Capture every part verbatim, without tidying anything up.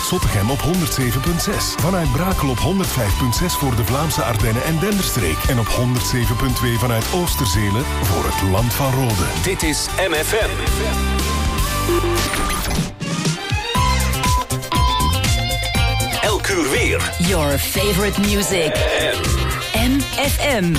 Zottegem op honderd zeven komma zes. Vanuit Brakel op honderd vijf komma zes voor de Vlaamse Ardennen en Denderstreek. En op honderd zeven komma twee vanuit Oosterzele voor het Land van Rode. Dit is M F M. Elk uur weer. Your favorite music. M F M.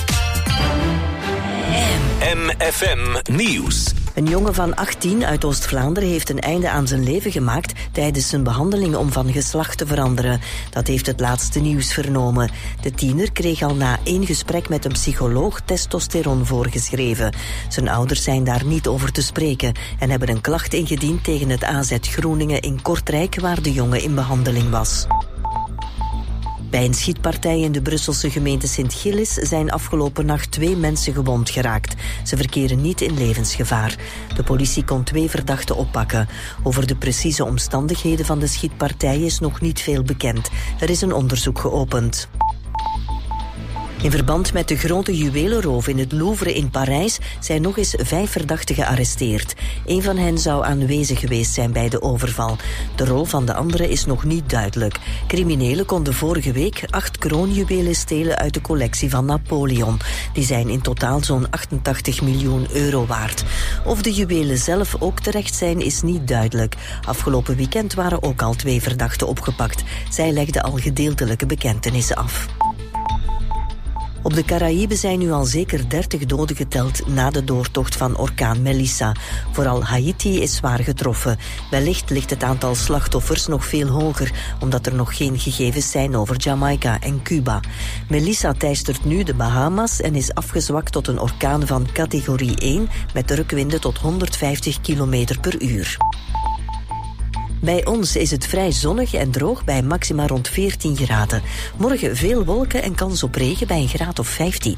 M F M Nieuws. Een jongen van achttien uit Oost-Vlaanderen heeft een einde aan zijn leven gemaakt tijdens zijn behandeling om van geslacht te veranderen. Dat heeft het laatste nieuws vernomen. De tiener kreeg al na één gesprek met een psycholoog testosteron voorgeschreven. Zijn ouders zijn daar niet over te spreken en hebben een klacht ingediend tegen het A Z Groeningen in Kortrijk, waar de jongen in behandeling was. Bij een schietpartij in de Brusselse gemeente Sint-Gillis zijn afgelopen nacht twee mensen gewond geraakt. Ze verkeren niet in levensgevaar. De politie kon twee verdachten oppakken. Over de precieze omstandigheden van de schietpartij is nog niet veel bekend. Er is een onderzoek geopend. In verband met de grote juwelenroof in het Louvre in Parijs zijn nog eens vijf verdachten gearresteerd. Eén van hen zou aanwezig geweest zijn bij de overval. De rol van de andere is nog niet duidelijk. Criminelen konden vorige week acht kroonjuwelen stelen uit de collectie van Napoleon. Die zijn in totaal zo'n achtentachtig miljoen euro waard. Of de juwelen zelf ook terecht zijn is niet duidelijk. Afgelopen weekend waren ook al twee verdachten opgepakt. Zij legden al gedeeltelijke bekentenissen af. Op de Caraïben zijn nu al zeker dertig doden geteld na de doortocht van orkaan Melissa. Vooral Haiti is zwaar getroffen. Wellicht ligt het aantal slachtoffers nog veel hoger, omdat er nog geen gegevens zijn over Jamaica en Cuba. Melissa teistert nu de Bahamas en is afgezwakt tot een orkaan van categorie één met drukwinden tot honderdvijftig kilometer per uur. Bij ons is het vrij zonnig en droog bij maxima rond veertien graden. Morgen veel wolken en kans op regen bij een graad of vijftien.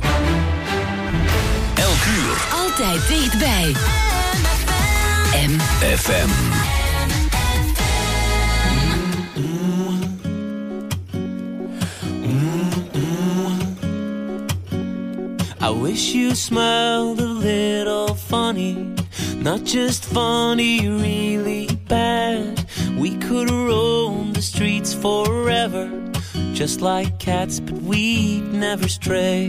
Elk uur. Altijd dichtbij. M F M. I wish you smiled a little funny. Not just funny, really bad. We could roam the streets forever, just like cats, but we'd never stray.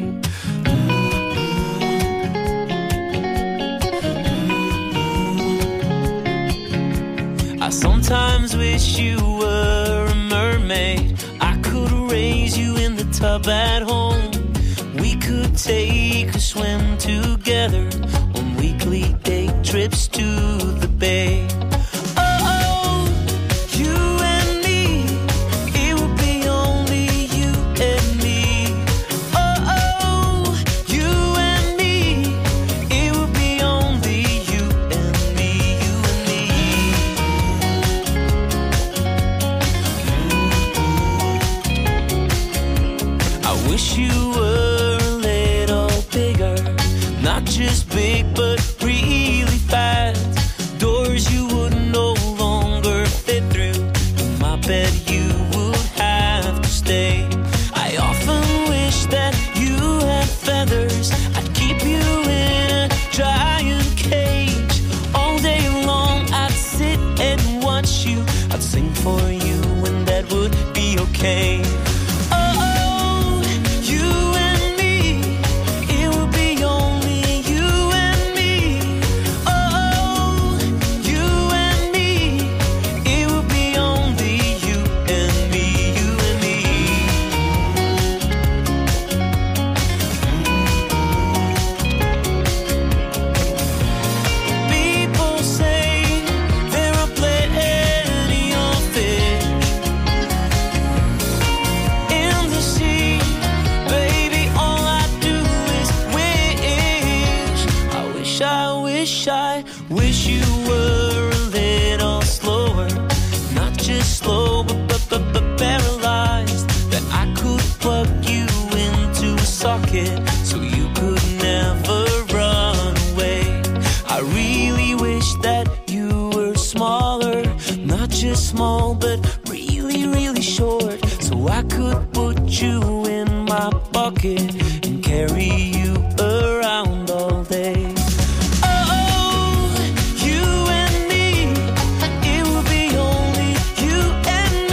I sometimes wish you were a mermaid. I could raise you in the tub at home. We could take a swim together on weekly day trips to the bay. Oh, you and me, it would be only you and me. Oh, you and me, it would be only you and me, you and me. I wish you were a little bigger, not just big but really fast. Doors you would no longer fit through. In my bed you would have to stay. I often wish that you had feathers. I'd keep you in a giant cage. All day long I'd sit and watch you. I'd sing for you and that would be okay. So you could never run away. I really wish that you were smaller, not just small but really, really short, so I could put you in my pocket and carry you around all day. Oh, you and me, it would be only you and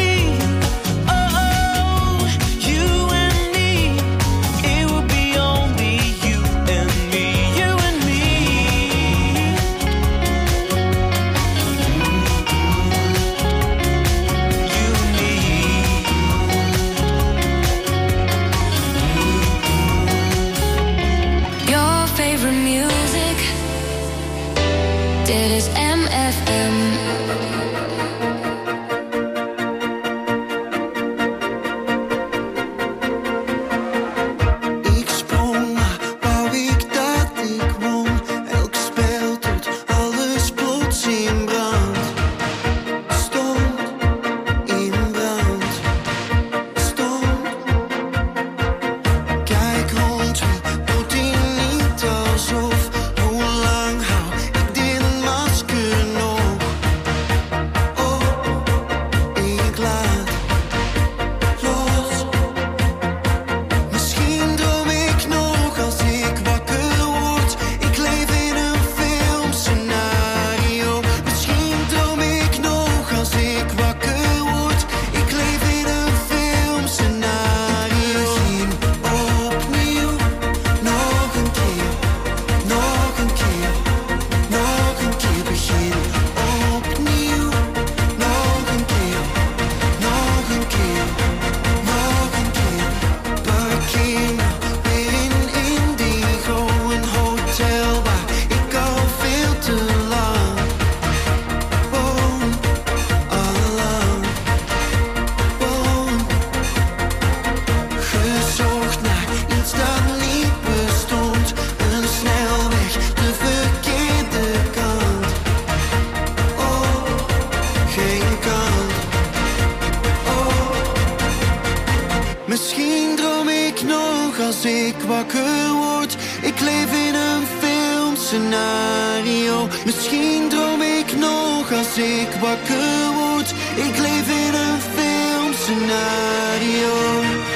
als ik wakker word. Ik leef in een filmscenario. Misschien droom ik nog als ik wakker word. Ik leef in een filmscenario.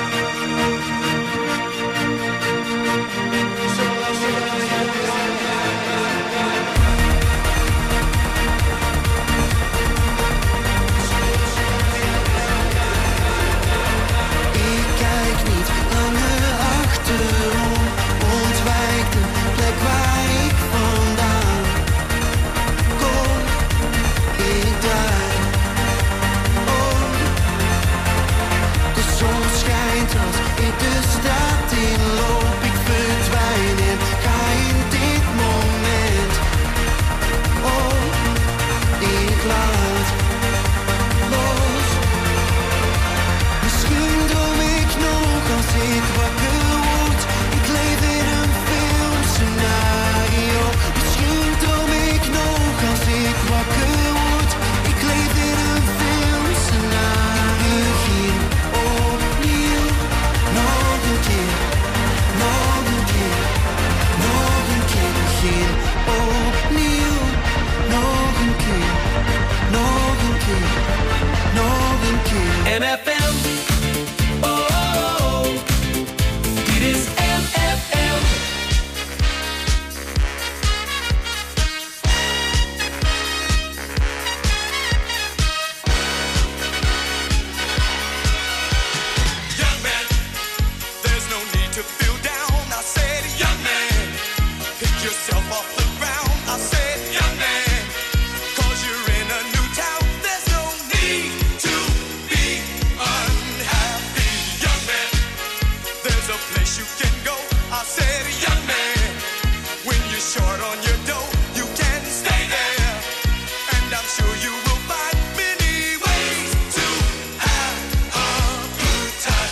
M F M. Oh, oh, oh. Dit is M F M. Young man, there's no need to feel down. I said, young man, pick yourself off the ground. I said, young man, 'cause you're in a new town. There's no need to be unhappy. Young man, there's a place you can go. I said, young man, when you're short on your dough, you can stay there. And I'm sure you will find many ways to have a good time.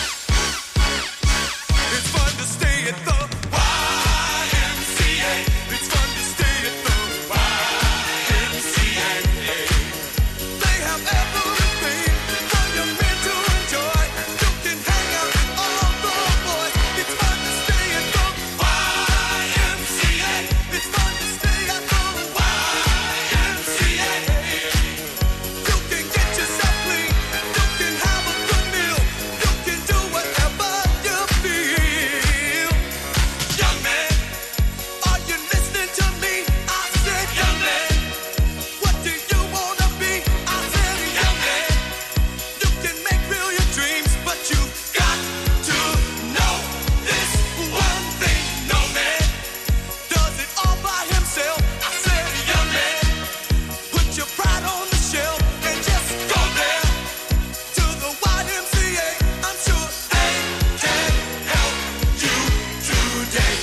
It's fun to stay at the Y M C A. It's fun to stay at the Y M C A. They have everything for your men to enjoy. You can hang out with all the boys. It's fun to stay at the Y M C A. It's fun to stay at the Y M C A. You can get yourself clean. You can have a good meal. You can do whatever you feel. Young man, are you listening to me? I said, young man, what do you wanna be? I said, young man, you can make real your dreams, but you got to know this one thing. No man does it all by himself. I said, young man, put your pride on the shelf and just go there to the Y M C A. I'm sure they can help you today.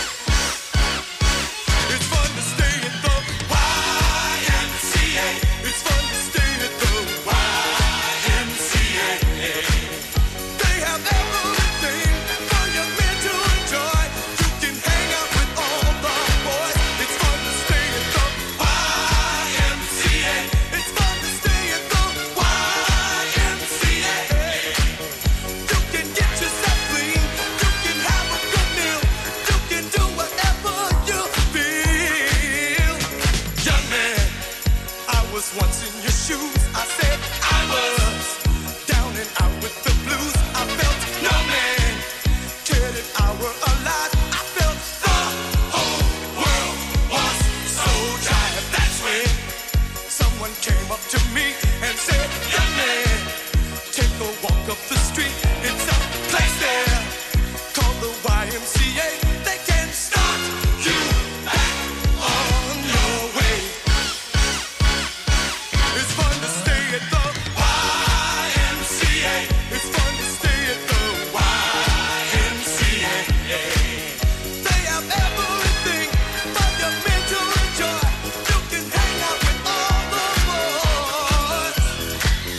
It's fun to stay at the Y M C A. It's fun to stay at the Y M C A. They have everything for your men to enjoy. You can hang out with all the boys. It's fun to stay at the Y M C A. It's fun to stay at the Y M C A. You can get yourself clean. You can have a good meal. You can do whatever you feel. Young man, I was once in your shoes. I said I was down and out with the blues. I felt no man cared if I were alive. I felt the whole world was so dry. That's when someone came up to me and said, young man, take a walk up the street. It's a place there called the Y M C A. They can start you back on your way. It's fun to stay at the Y M C A. It's fun to stay at the Y M C A. They have everything for your men to enjoy. You can hang out with all the boys.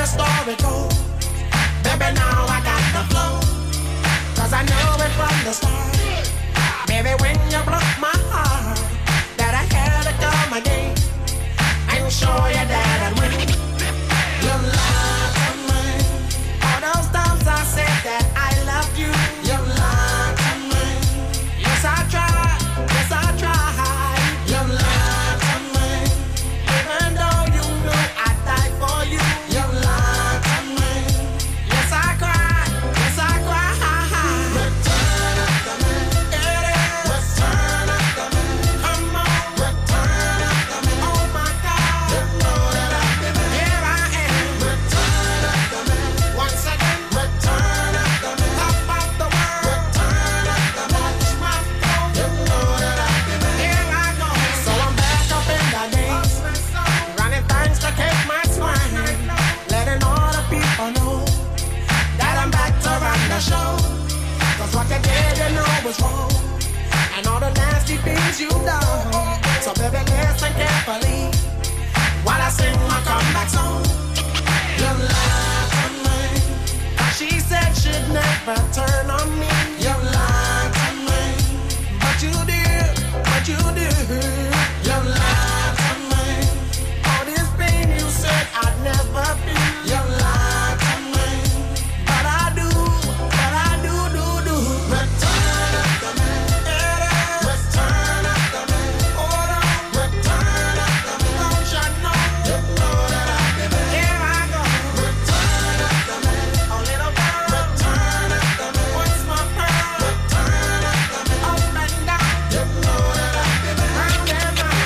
story goes, baby, now I got the flow. Cause I know it from the start. Baby, when you broke my heart, that I had to come again and show you that I'd win. You lied to me. All those times I said that I loved you, you lied to me. Yes, I tried, yes, I tried. You lied to me. Even though you knew I'd die for you, you lied to me. Yes, I cried, yes, I cried. Return it to me. It is. Return it to me. Come on. Return it to me. Oh my God. You know that I've been here. I am. Return it to me. Once again. Return it to me. Top of the world. Return it to me. Watch my flow. You know that I've been here. I go. So I'm back up in the game. Running things to keep my swing. Letting all the people know that I'm back to run the show. Cause what you did, you know was wrong. And all the nasty things you done. So baby, listen carefully while I sing my comeback song. You lied to me. She said she'd never turn on me. You lied to me. But you did, but you did. You lied to me. All this pain you said I'd never feel. You lied to me. But I do, but I do, do, do. Return it to me. It is. Return it to me. Hold on. Return it to me. Don't you know? You know that I've been here. I go. Return it to me. A little girl. Return it to me. What's my pearl? Return it to me. Up and down. You know that I've been round and round.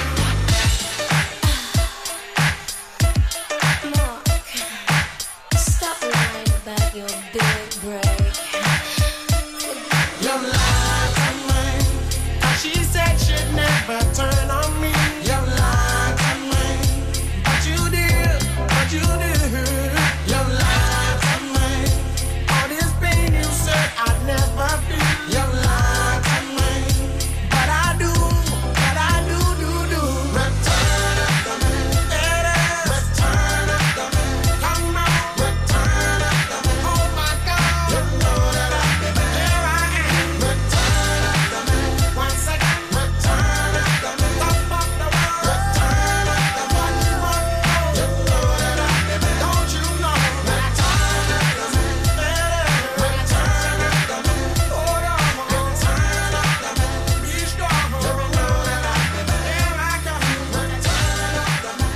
Mark, stop lying about your big break. You lied to me. She said she'd never turn on me. You lied to me. But you did, but you did. You lied to me. All this pain you said I'd never feel. You lied to me. But I do, but I do, do, do. Return it to me. It is. Return it to me. Come on. Return it to me. Oh my God. You know that I've been here. I am. Return it to me. Once again. Return it to me. Top of the world. Return it to me. Watch my flow. You know that I've been. Don't you know? Return it to me. It is. Return it to me. Hold on. Return it to me. Be strong. You know that I've been. Here I come. Return it to me.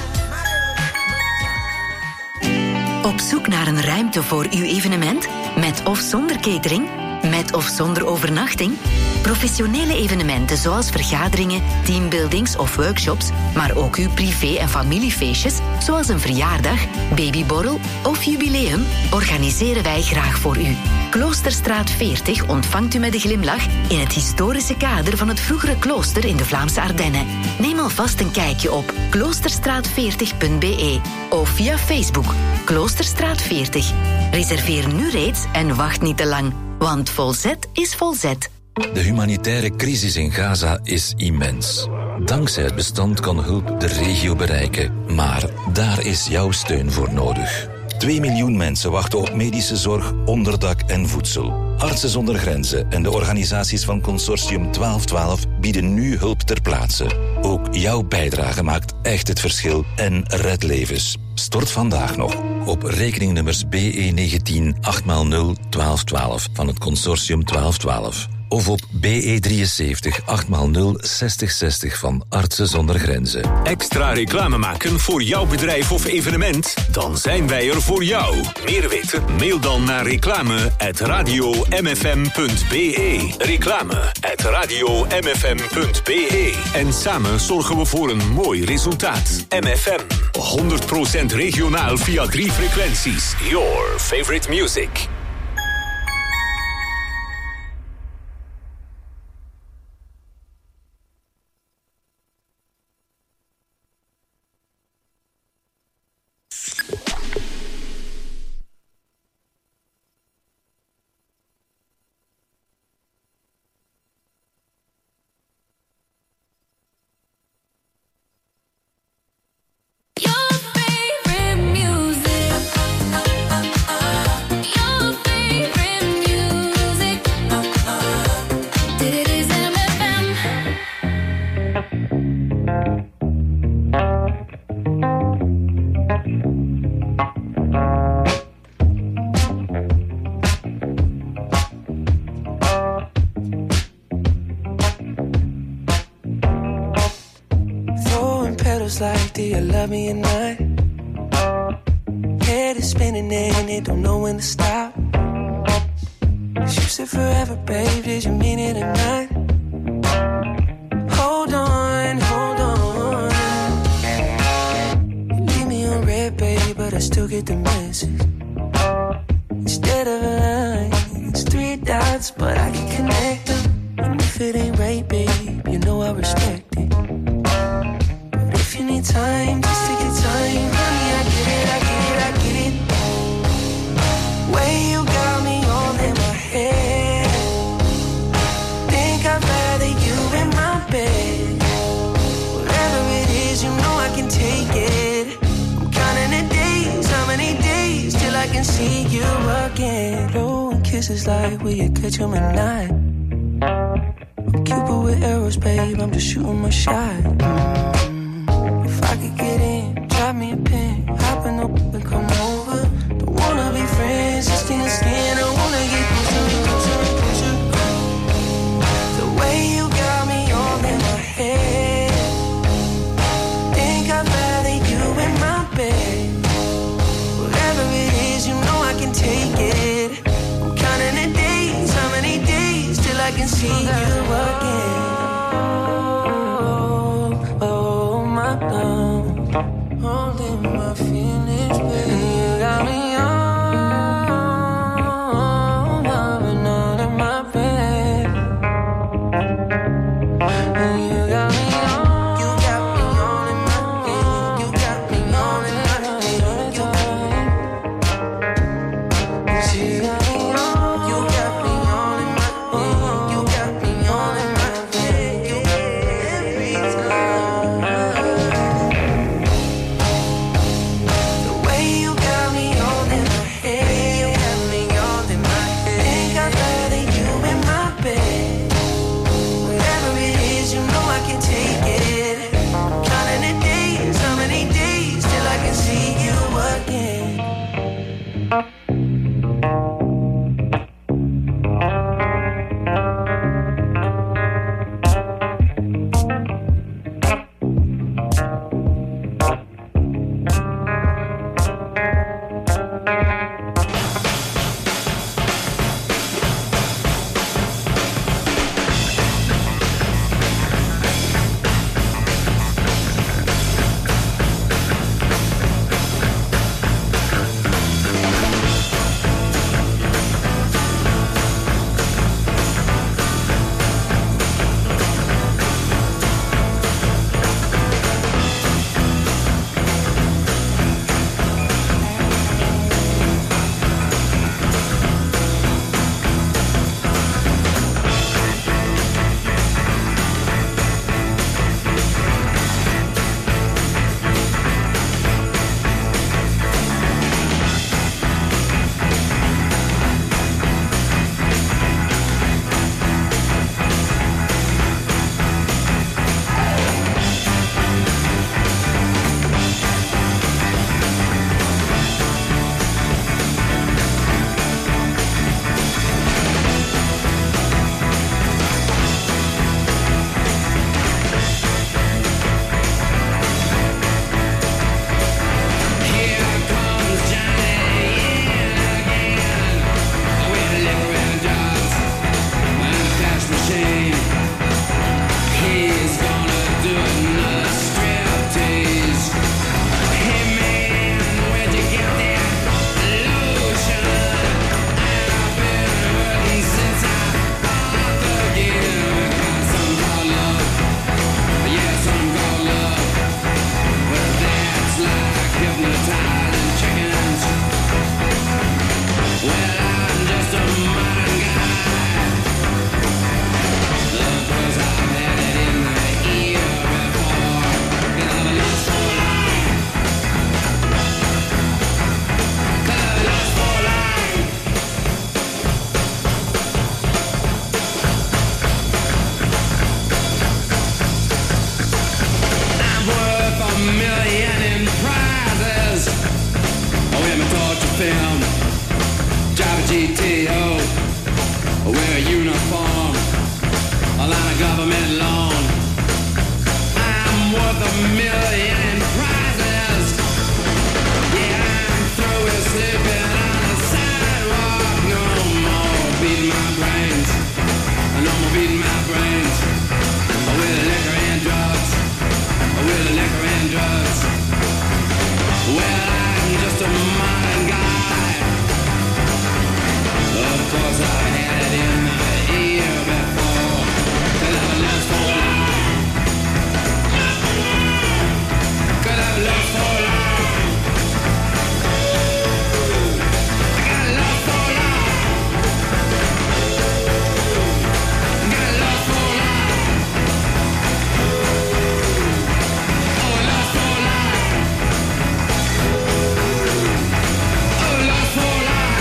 Op zoek naar een ruimte voor uw evenement? Met of zonder catering? Met of zonder overnachting? Professionele evenementen zoals vergaderingen, teambuildings of workshops, maar ook uw privé- en familiefeestjes, zoals een verjaardag, babyborrel of jubileum, organiseren wij graag voor u. Kloosterstraat veertig ontvangt u met een glimlach in het historische kader van het vroegere klooster in de Vlaamse Ardennen. Neem alvast een kijkje op kloosterstraat veertig punt b e of via Facebook Kloosterstraat veertig. Reserveer nu reeds en wacht niet te lang, want volzet is volzet. De humanitaire crisis in Gaza is immens. Dankzij het bestand kan hulp de regio bereiken. Maar daar is jouw steun voor nodig. Twee miljoen mensen wachten op medische zorg, onderdak en voedsel. Artsen zonder Grenzen en de organisaties van Consortium twaalf twaalf bieden nu hulp ter plaatse. Ook jouw bijdrage maakt echt het verschil en redt levens. Stort vandaag nog op rekeningnummers B E negentien acht nul nul twaalf twaalf van het Consortium twaalf twaalf. Of op B E drieënzeventig acht nul nul zestig zestig van Artsen zonder Grenzen. Extra reclame maken voor jouw bedrijf of evenement? Dan zijn wij er voor jou. Meer weten? Mail dan naar reclame at radio m f m punt b e. Reclame at radio m f m punt b e. En samen zorgen we voor een mooi resultaat. M F M, honderd procent regionaal via drie frequenties. Your favorite music. Your favorite music. riddles like, do you love me or not? Head is spinning and it don't know when to stop. You said forever, babe, did you mean it or not? Hold on, hold on. You leave me on red, babe, but I still get the message. Instead of a line, it's three dots, but I can connect them. And if it ain't right, babe, you know I respect it. But if you need time, just take your time. Honey, I get it, I get it, I get it. Way you got me all in my head. Think I'd rather you in my bed. Whatever it is, you know I can take it. I'm counting the days, how many days till I can see you again. Blowing kisses like, will you catch 'em at night? I'm Cupid with arrows, babe, I'm just shooting my shot. Mm. If I could get in, drop me a pin, hop in the and come over. Don't wanna be friends, just skin to skin. I wanna get closer, closer, closer. The way you got me all in my head. Think I'd rather you in my bed. Whatever it is, you know I can take it. I'm counting the days, how many days till I can see you again. Oh, oh my love, holding my feelings, baby. You got me on, loving all in my bed. And you got me on, you got me on in my head. You got me on in my head. You got me on, you got me on in my head. You got me on in my head. You every time. The way you got me all in my head. You got me all in my head. Think I'd rather you in my bed. Whatever it is, you know I can take it. Counting the days, how many days till I can see you again. government loan. I'm worth a million with liquor and drugs. Well, I'm just a modern guy. Of course, I had it in my ear before. Could have lost for life. Could have lost for life. I got lost for life. Got lost for life. Oh, lost for life. Oh, lost for life.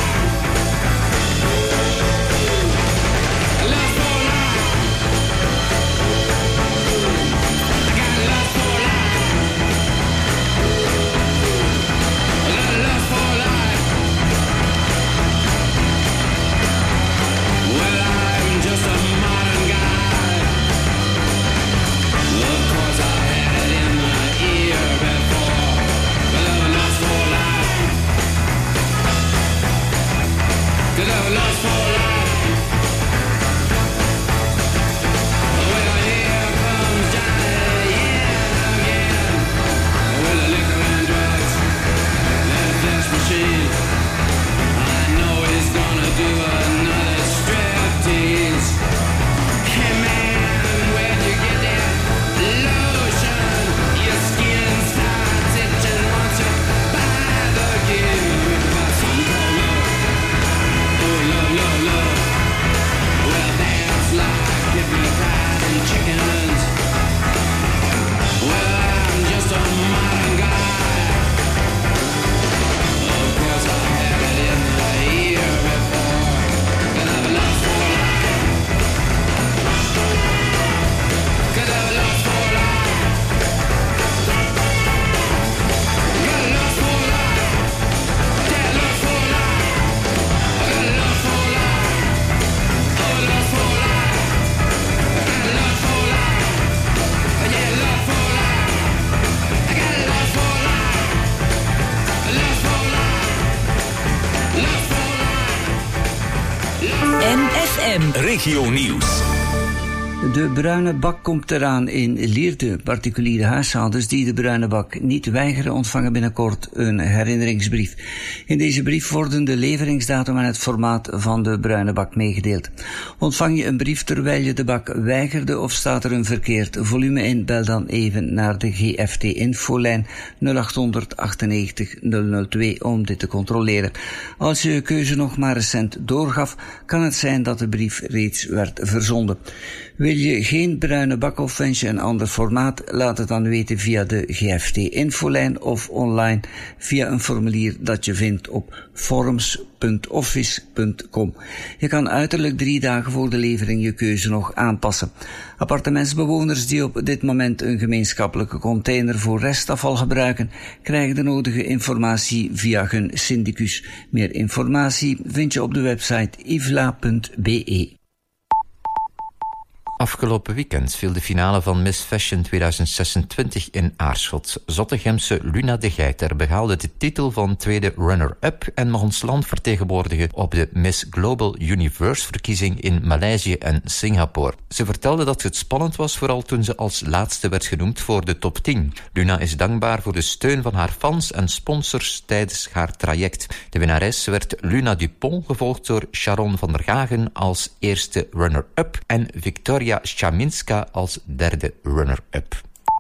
Lost for life. I got lost for life. I got lost for life. Well, I'm just a modern guy. Of course, I had it in my ear before. But I'm lost for life. Cause I'm lost for life. Well, here comes Johnny, yeah, again. With the liquor and drugs and a flesh machine. I know he's gonna do another striptease. Hey man, where'd you get that lotion? Your skin starts itching once you buy the game. About some called love. Oh, love, love, love. Well, that's like hypnotizing chickens. Well, I'm just a modern guy. Of course, I had it in the ear before. Cause I've lost for life. Cause I've lost for life. Got lost for life. Yeah, lost for life. I got lost for life. Oh, lost for life. I got lost for life. Yeah, lost for life. I got lost for life. Lost for life. Lost for life. M F M. Regio Nieuws. De bruine bak komt eraan in Lierde. Particuliere huishoudens die de bruine bak niet weigeren ontvangen binnenkort een herinneringsbrief. In deze brief worden de leveringsdatum en het formaat van de bruine bak meegedeeld. Ontvang je een brief terwijl je de bak weigerde of staat er een verkeerd volume in, bel dan even naar de G F T-infolijn nul acht honderd achtennegentig nul nul twee om dit te controleren. Als je keuze nog maar recent doorgaf, kan het zijn dat de brief reeds werd verzonden. Wil je geen bruine bak of wens je een ander formaat? Laat het dan weten via de G F T-infolijn of online via een formulier dat je vindt op forums punt office punt com. Je kan uiterlijk drie dagen voor de levering je keuze nog aanpassen. Appartementsbewoners die op dit moment een gemeenschappelijke container voor restafval gebruiken, krijgen de nodige informatie via hun syndicus. Meer informatie vind je op de website ivla punt b e. Afgelopen weekend viel de finale van Miss Fashion tweeduizend zesentwintig in Aarschot. Zottegemse Luna de Geiter behaalde de titel van tweede runner-up en mag ons land vertegenwoordigen op de Miss Global Universe verkiezing in Maleisië en Singapore. Ze vertelde dat het spannend was, vooral toen ze als laatste werd genoemd voor de top tien. Luna is dankbaar voor de steun van haar fans en sponsors tijdens haar traject. De winnares werd Luna Dupont, gevolgd door Sharon van der Gagen als eerste runner-up en Victoria Schaminska als derde runner-up.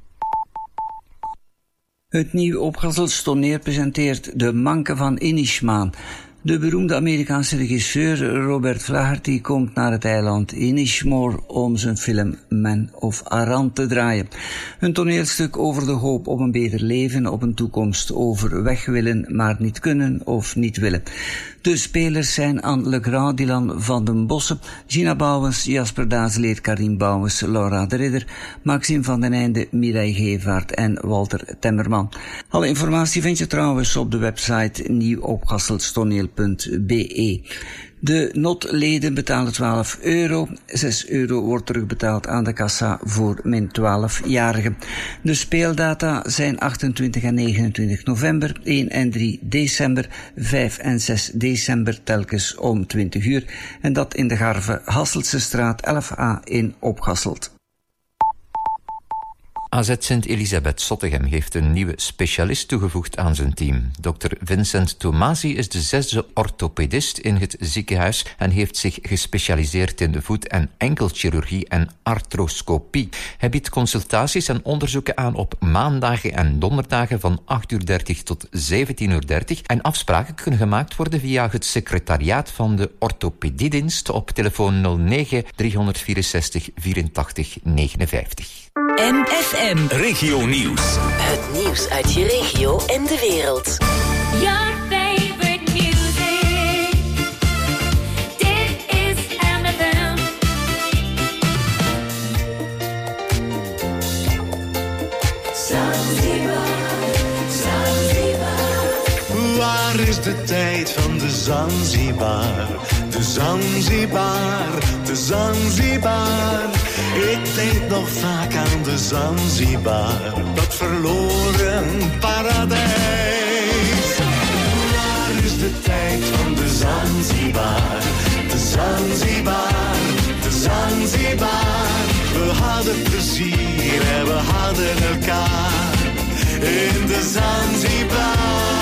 Het nieuw Opgazels toneel presenteert De Manke van Inishmaan. De beroemde Amerikaanse regisseur Robert Flaherty komt naar het eiland Inishmore om zijn film Man of Aran te draaien. Een toneelstuk over de hoop op een beter leven, op een toekomst, over weg willen, maar niet kunnen of niet willen. De spelers zijn Anne Legrand, Dylan van den Bossen, Gina Bouwens, Jasper Dazeleer, Karim Bouwens, Laura de Ridder, Maxime van den Einde, Mireille Gevaert en Walter Temmerman. Alle informatie vind je trouwens op de website nieuwopgasselstoneel punt b e. De notleden betalen twaalf euro. zes euro wordt terugbetaald aan de kassa voor min twaalfjarigen. De speeldata zijn achtentwintig en negenentwintig november, één en drie december, vijf en zes december telkens om twintig uur. En dat in de Garve Hasseltse straat elf a in Opgasselt. A Z Sint-Elisabeth Zottegem heeft een nieuwe specialist toegevoegd aan zijn team. dokter Vincent Tomasi is de zesde orthopedist in het ziekenhuis en heeft zich gespecialiseerd in de voet- en enkelchirurgie en arthroscopie. Hij biedt consultaties en onderzoeken aan op maandagen en donderdagen van acht uur dertig tot zeventien uur dertig en afspraken kunnen gemaakt worden via het secretariaat van de orthopediedienst op telefoon nul negen driehonderdvierenzestig vierentachtig negenenvijftig. M F M. Regio Nieuws. Het nieuws uit je regio en de wereld. Your favorite music. Dit is M F M. Zanzibar, Zanzibar. Waar is de tijd van de Zanzibar? De Zanzibar, de Zanzibar. Ik denk nog vaak aan de Zanzibar, dat verloren paradijs. Waar is de tijd van de Zanzibar? De Zanzibar, de Zanzibar. We hadden plezier en we hadden elkaar in de Zanzibar.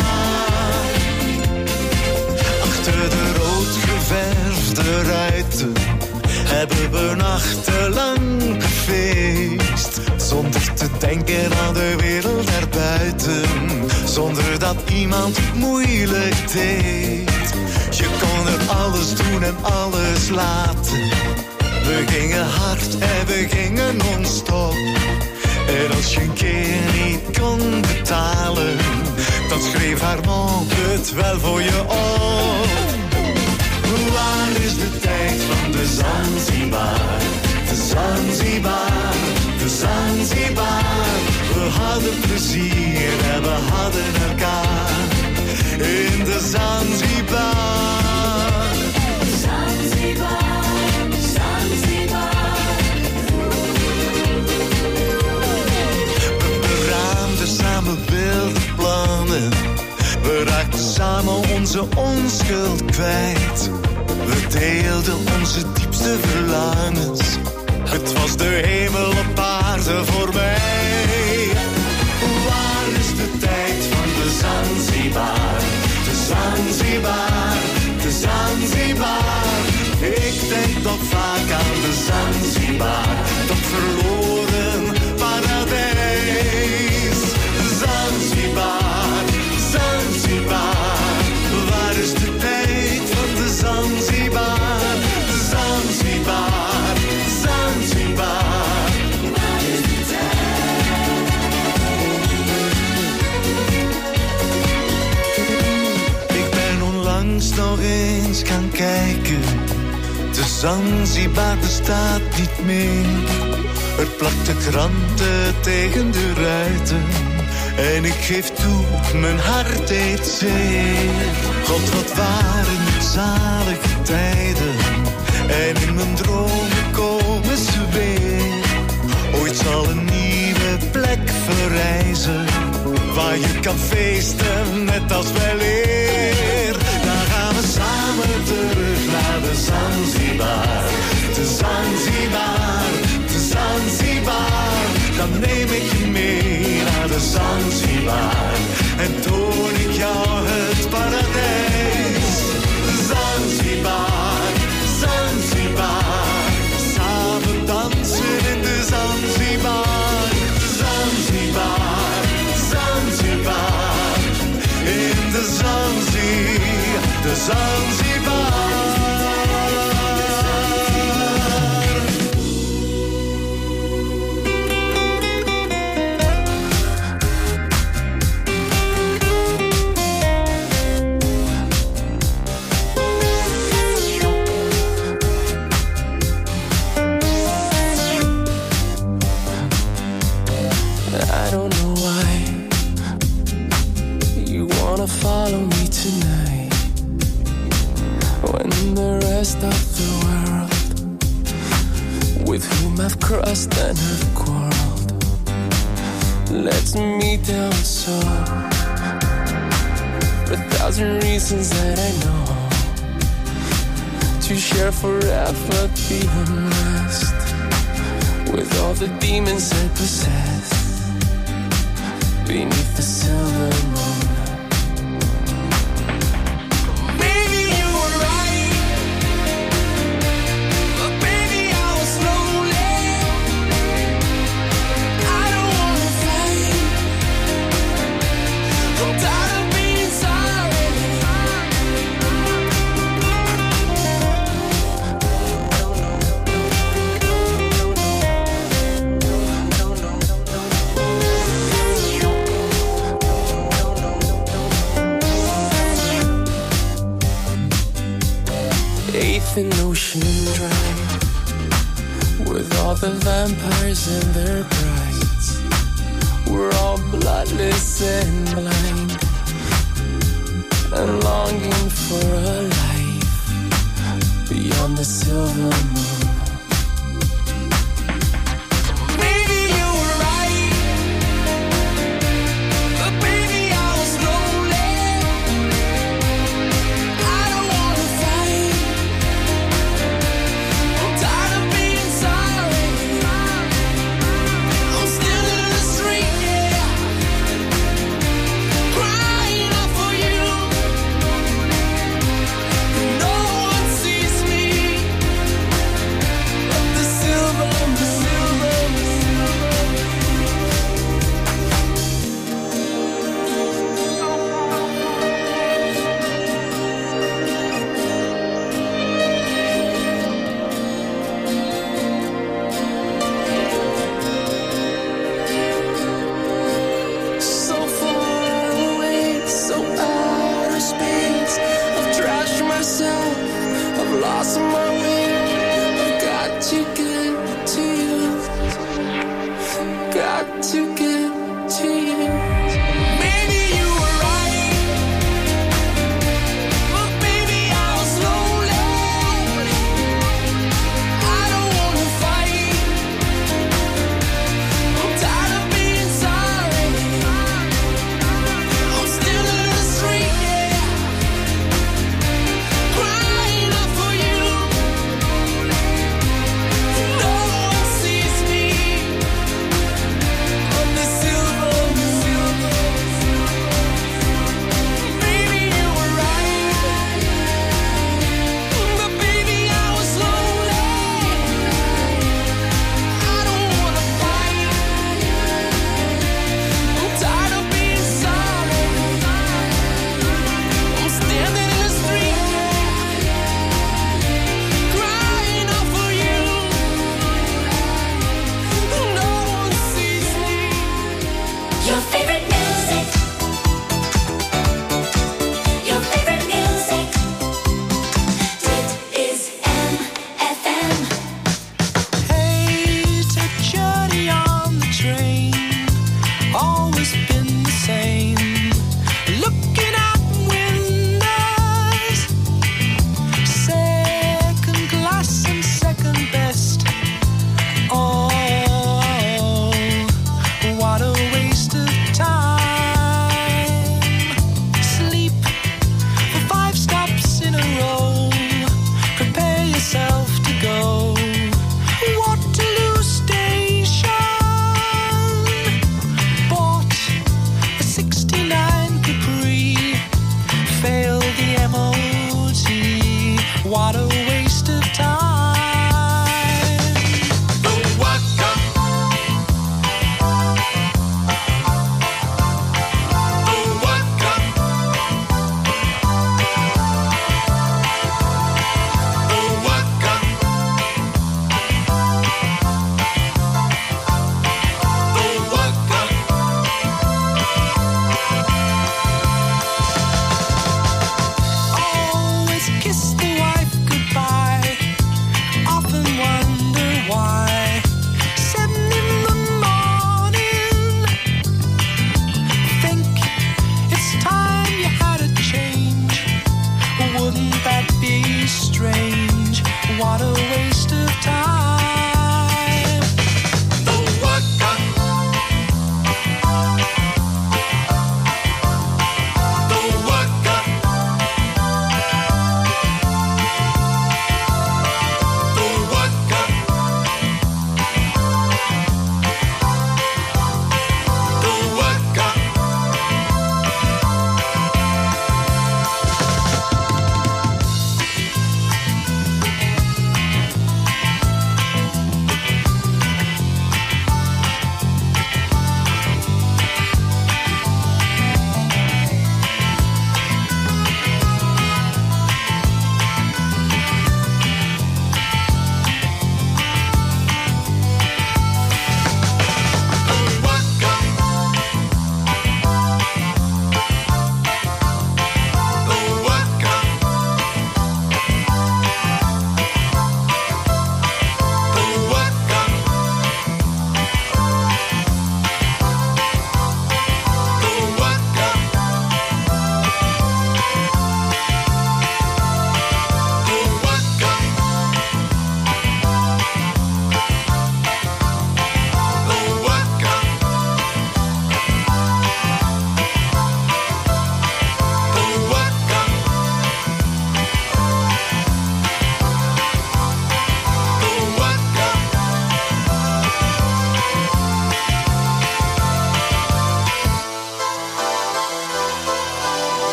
Achter de rood geverfde ruiten hebben we nachtenlang gefeest, zonder te denken aan de wereld erbuiten, zonder dat iemand moeilijk deed. Je kon er alles doen en alles laten. We gingen hard en we gingen non-stop. En als je een keer niet kon betalen, dan schreef haar mond het wel voor je op. Waar is de tijd van de Zanzibar? De Zanzibar, de Zanzibar. We hadden plezier en we hadden elkaar in de Zanzibar. Zanzibar, Zanzibar. We beraamden samen wilde plannen. We raakten samen onze onschuld kwijt. We deelden onze diepste verlangens. Het was de hemel op aarde voor mij. Waar is de tijd van de Zanzibar? De Zanzibar, de Zanzibar. Ik denk nog vaak aan de Zanzibar, dat verloren paradijs. Zanzibar, Zanzibar. Waar is de tijd van de Zanzibar? Zanzibar, Zanzibar. Waar is de tijd? Ik ben onlangs nog eens gaan kijken. De Zanzibar bestaat niet meer. Er plakten kranten tegen de ruiten. En ik geef toe, mijn hart deed zeer. God, wat waren het zalige tijden. En in mijn dromen komen ze weer. Ooit zal een nieuwe plek verrijzen, waar je kan feesten net als wel eer. Dan gaan we samen terug naar de Zanzibar. De Zanzibar, de Zanzibar. Dan neem ik je mee naar de Zanzibar en toon ik jou het paradijs. Zanzibar, Zanzibar. Samen dansen in de Zanzibar. Zanzibar, Zanzibar. In de Zanzibar, de Zanzibar. Follow me tonight, when the rest of the world, with whom I've crossed and have quarreled, lets me down so. For a thousand reasons that I know, to share forever the unrest with all the demons I possess. beneath the silver moon. Baby, you were right, but baby, I was lonely. I don't wanna fight. I'm tired of being sorry. Eighth and Ocean Drive, with all the vampires and their brides. We're all bloodless and blind, and longing for a life beyond the silver moon. Baby, you were right, but baby, I was lonely. I don't wanna fight. I'm tired of being sorry. I'm still in the street, yeah, crying out for you. No one sees me.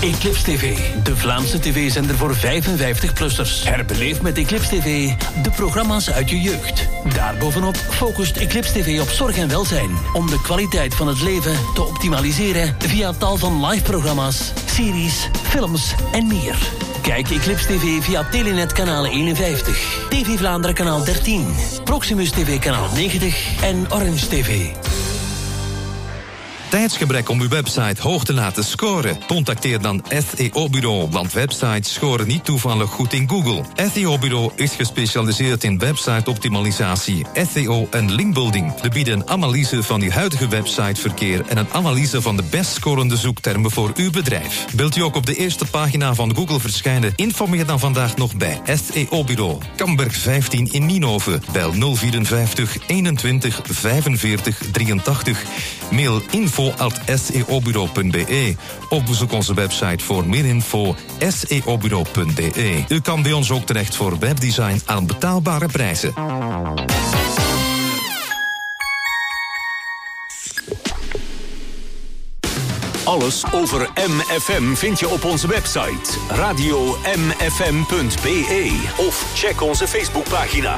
Eclipse T V, de Vlaamse tv-zender voor vijfenvijftig-plussers. Herbeleef met Eclipse T V de programma's uit je jeugd. Daarbovenop focust Eclipse T V op zorg en welzijn, om de kwaliteit van het leven te optimaliseren via tal van live-programma's, series, films en meer. Kijk Eclipse T V via Telenet kanaal eenenvijftig, T V Vlaanderen kanaal dertien, Proximus T V kanaal negentig en Orange T V. Tijdsgebrek om uw website hoog te laten scoren? Contacteer dan S E O-bureau, want websites scoren niet toevallig goed in Google. S E O-bureau is gespecialiseerd in website-optimalisatie, S E O en linkbuilding. We bieden een analyse van uw huidige websiteverkeer en een analyse van de best scorende zoektermen voor uw bedrijf. Wilt u ook op de eerste pagina van Google verschijnen? Informeer dan vandaag nog bij S E O-bureau. Kamberg vijftien in Nienhoven. Bel nul vierenvijftig eenentwintig vijfenveertig drieëntachtig. Mail info at s e o bureau punt b e of bezoek onze website voor meer info s e o bureau punt b e. U kan bij ons ook terecht voor webdesign aan betaalbare prijzen. Alles over M F M vind je op onze website radio m f m punt b e of check onze Facebookpagina.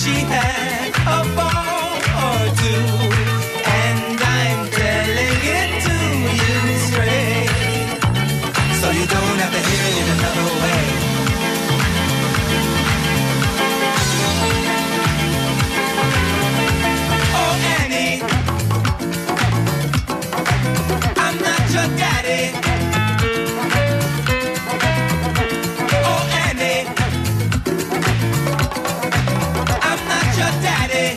she had a ball or two, and I'm telling it to you straight, so you don't have to hear it in another way. Oh Annie, I'm not your daddy. Oh Annie, I'm not your daddy.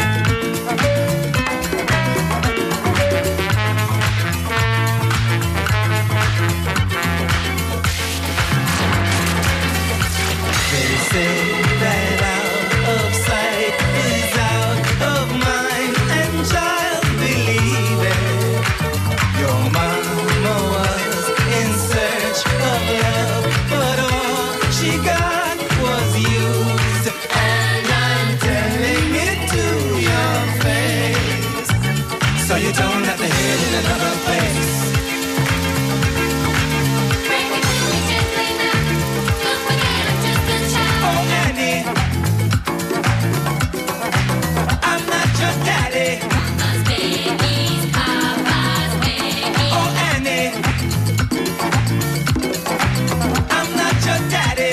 They say that out of sight is out of mind, and child, believe it. Your mama was in search of love, but all she got was used, and I'm telling it to your face, so you don't have to hear it in another place. Oh Annie, I'm not your daddy. Oh Annie, I'm not your daddy.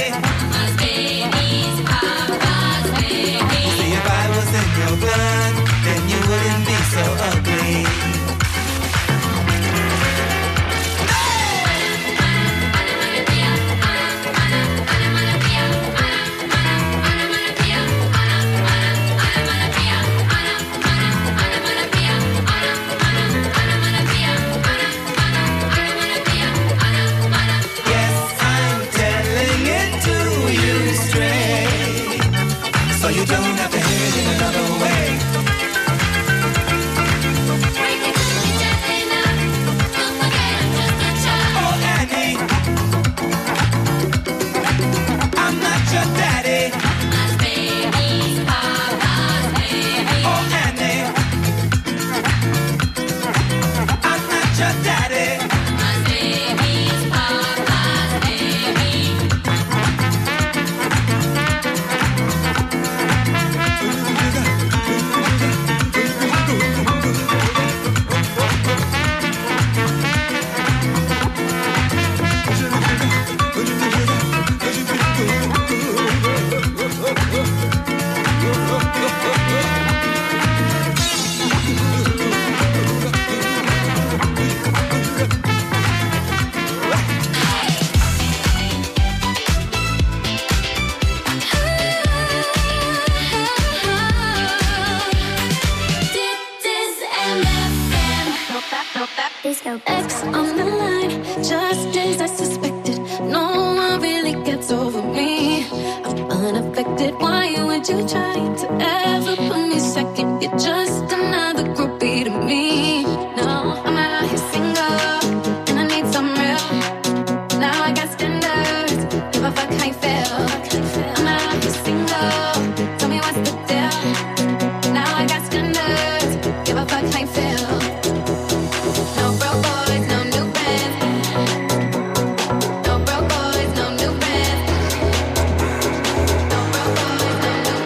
See, if I was in your blood, then you wouldn't be so ugly. Yes, I'm telling it to you straight, so you don't have to hear it in another way. Oh Annie, I'm not your daddy. Oh Annie, I'm not your daddy. X on the line, just as I suspected. No one really gets over me. I'm unaffected. Why would you try to ever put me second? You're just another groupie to me. No, I'm out here single, and I need some real. Now I got standards. Give a fuck how you feel. I'm out here single. Tell me what's the deal. Now I got standards. Give a fuck how you feel. No broke boys, no new bands. No broke boys, no new bands. No broke boys, no new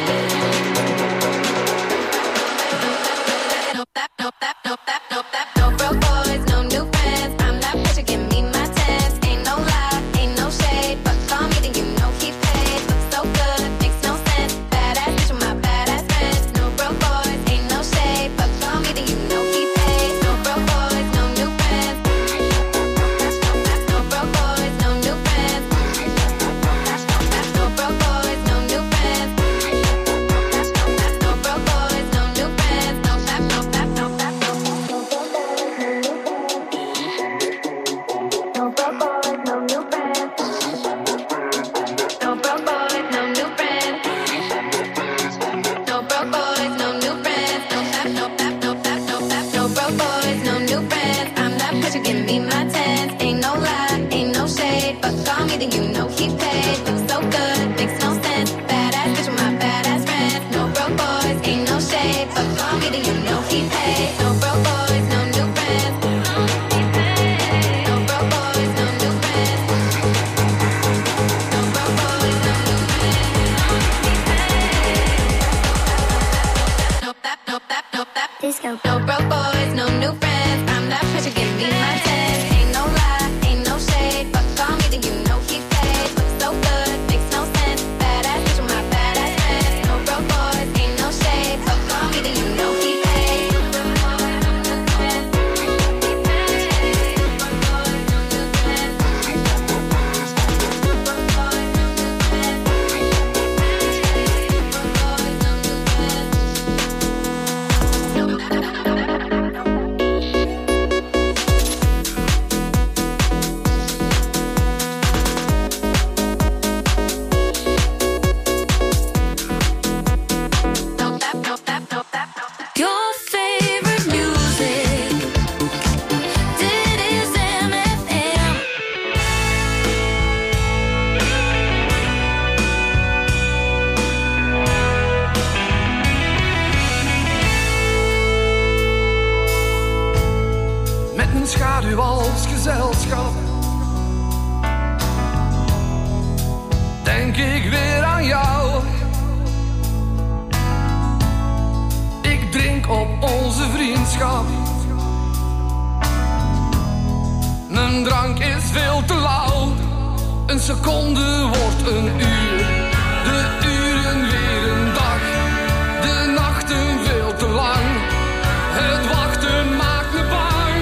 bands. No that, no that, no that, no that. No broke boys, no new bands. I'm that bitch, you give me my tens. Ain't no lie, ain't no shade, but call me then you know he paid. Looks so good, makes no sense. Badass bitch with my badass friends. No broke boys, ain't no shade, but call me then you know he paid. No broke boys, no new bands. No broke boys, no new bands. No broke boys, no new bands. No broke boys, no new bands. No that, no that, no that, no that. No broke boys, no new bands. No broke boys, no new bands. No broke boys, no new bands. No that, no that, no that, no that. No broke boys, no new bands. I'm that bitch, you give me my tens. Ain't no lie, ain't no shade, but call me then you know he paid. Looks so good, makes no sense. Badass bitch with my badass friends. No broke boys, ain't no shade, but call me then you know he paid. No broke boys, no new bands. No broke boys, no new bands. No broke boys, no new bands. boodschap. Mijn drank is veel te lauw. Een seconde wordt een uur. De uren weer een dag. De nachten veel te lang. Het wachten maakt me bang.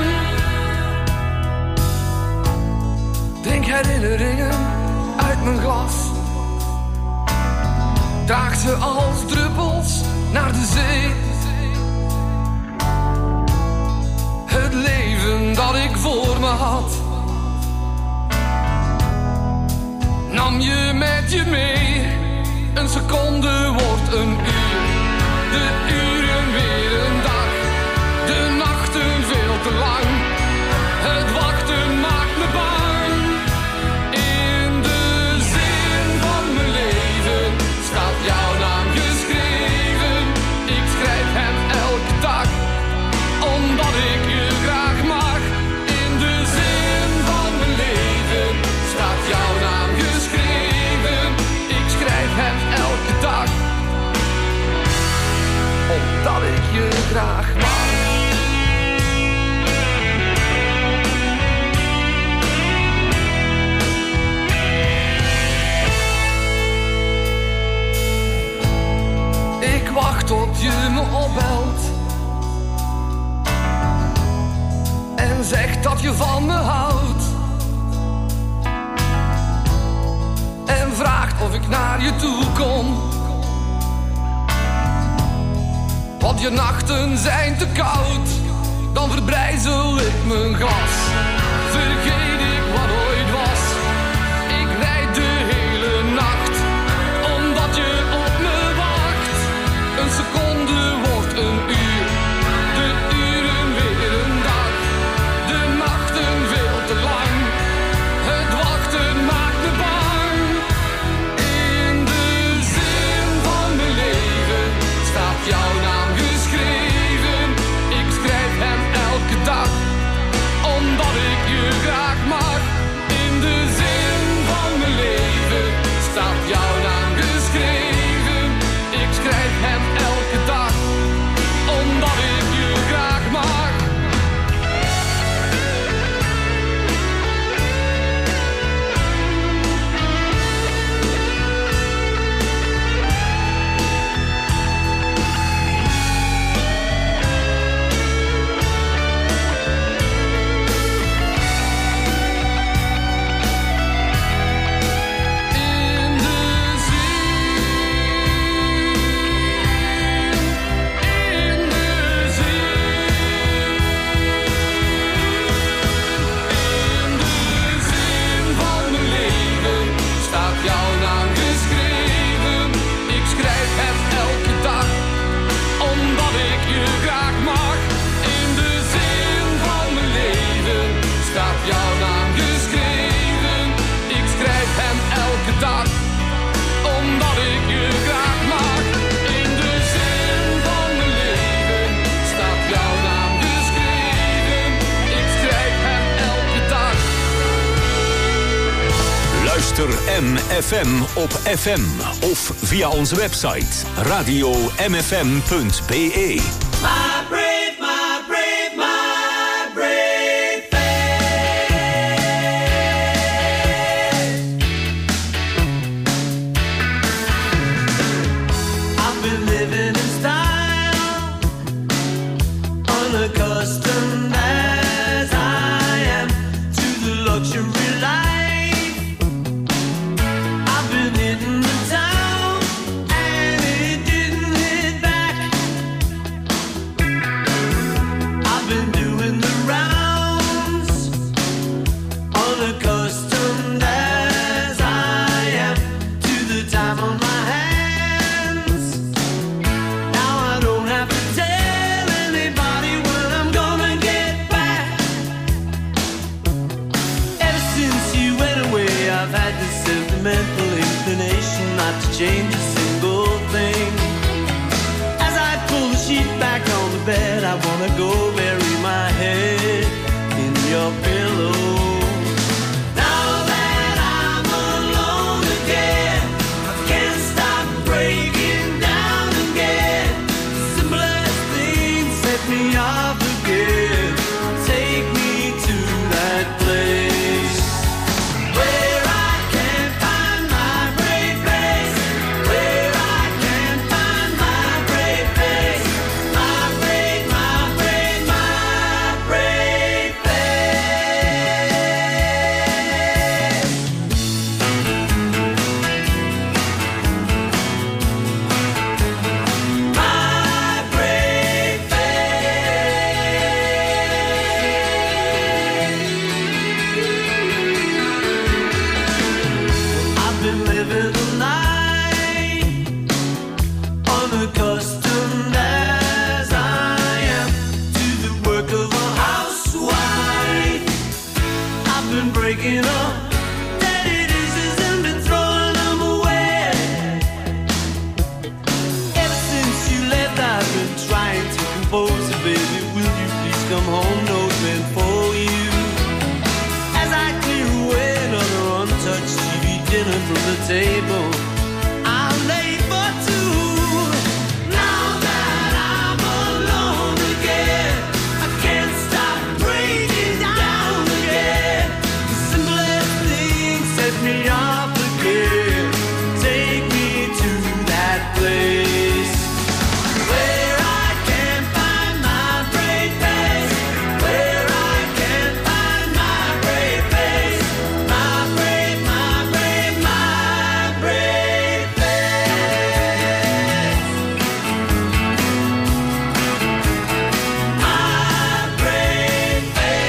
Drink herinneringen uit mijn glas. Draag ze als druppels naar de zee. Het leven dat ik voor me had, nam je met je mee. Een seconde wordt een uur. De uren weer een dag. De nachten veel te lang. Het wachten maakt me bang. In de zin van mijn leven staat jouw naam geschreven. Ik schrijf hem elke dag, omdat ik je graag mag. In de zin van mijn leven staat jouw naam geschreven. Ik schrijf hem elke dag, omdat ik je graag mag. Ik wacht tot je me opbelt en zegt dat je van me houdt. En vraagt of ik naar je toe kom, want je nachten zijn te koud. Dan verbrijzel ik mijn glas. Vergeet ik wat ooit was. Ik rijd de hele nacht, omdat je op me wacht. Een seconde wordt een uur. De uren weer een dag. De nachten veel te lang. Het wachten maakt me bang. In de zin van mijn leven staat jouw naam geschreven. Ik schrijf hem elke dag, omdat ik je graag mag. In de zin van mijn leven staat jouw naam geschreven. Ik schrijf hem elke dag, omdat ik je graag mag. M F M op F M of via onze website radio m f m punt b e. My brave, my brave, my brave face. I've been living in style, unaccustomed as I am to the luxury life. Change a single thing. As I pull the sheet back on the bed, I wanna go bury my head in your pillow. Now that I'm alone again, I can't stop breaking down again. The simplest things set me off. dinner from the table. I'm late for two. Now that I'm alone again, I can't stop breaking down again. The simplest things set me off again. Take me to that place where I can find my brave face, where I can find my brave face, my brave, my brave, my brave face, my brave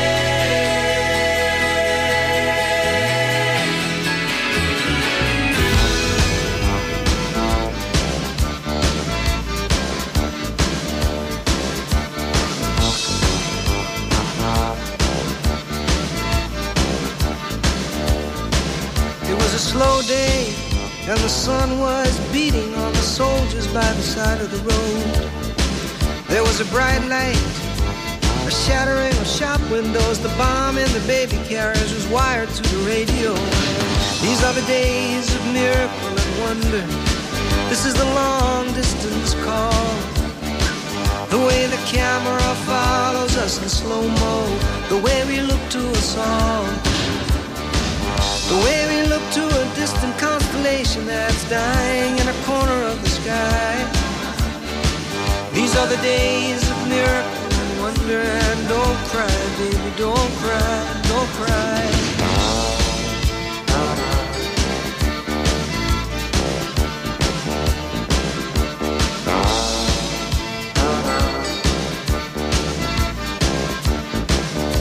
It was a slow day, and the sun was beating on the soldiers by the side of the road. There was a bright light, a shattering of shop windows. The bomb in the baby carriage was wired to the radio. These are the days of miracle and wonder. This is the long distance call. The way the camera follows us in slow-mo, the way we look to us all, the way we look to a distant constellation that's dying in a corner of the sky. These are the days of miracle and wonder. And don't cry, baby, don't cry, don't cry.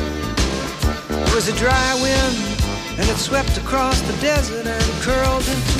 It was a dry wind, and it swept across the desert and curled into